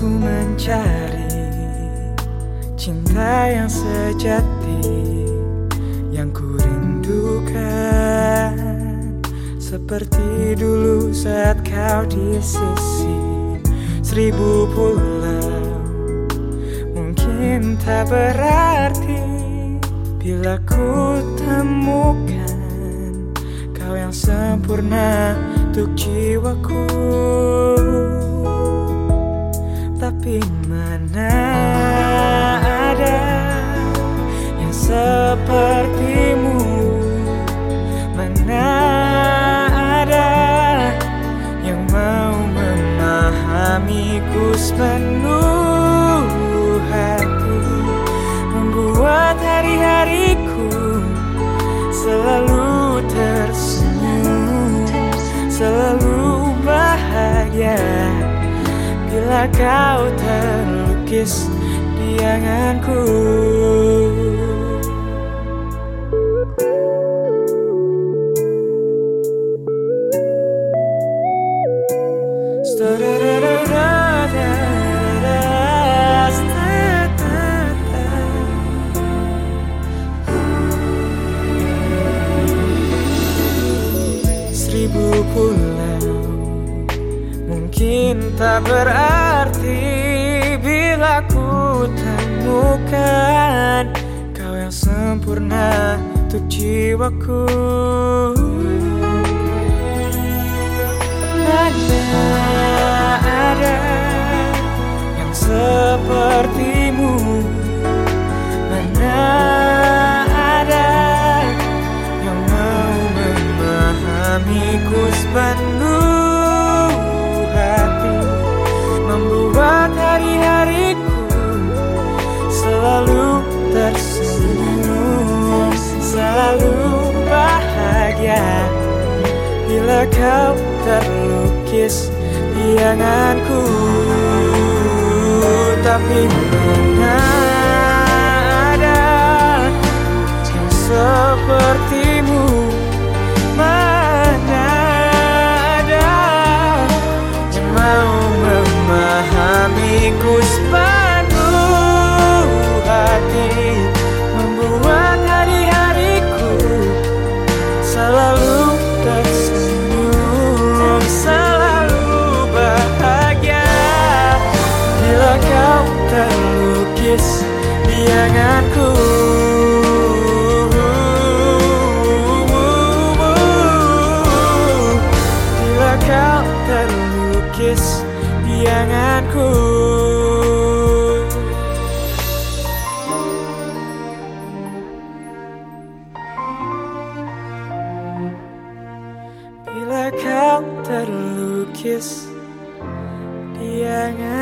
Aku mencari cinta yang sejati, yang ku rindukan, seperti dulu saat kau di sisi. 1000 pulau mungkin tak berarti bila ku temukan kau yang sempurna untuk jiwaku. Tapi mana ada yang sepertimu? Mana ada yang mau memahamiku sepenuh hati, membuat hari-hariku selalu tersenyum, selalu bahagia bila kau terlukis di anganku. Seribu pulau mungkin tak berarti bila ku temukan kau yang sempurna untuk jiwaku. Mana ada yang sepertimu? Mana ada yang mau memahamiku sepenuh hati, membuat hari-hariku selalu tersenyum, selalu bahagia bila kau terlukis di anganku. Tapi mana ada yang sepertimu? Mana ada yang mau memahamiku sepenuh hati, membuat hari-hariku selalu tersenyum, selalu bahagia bila kau terlukis di anganku. Bila kau terlukis di anganku. Bila kau terlukis di anganku.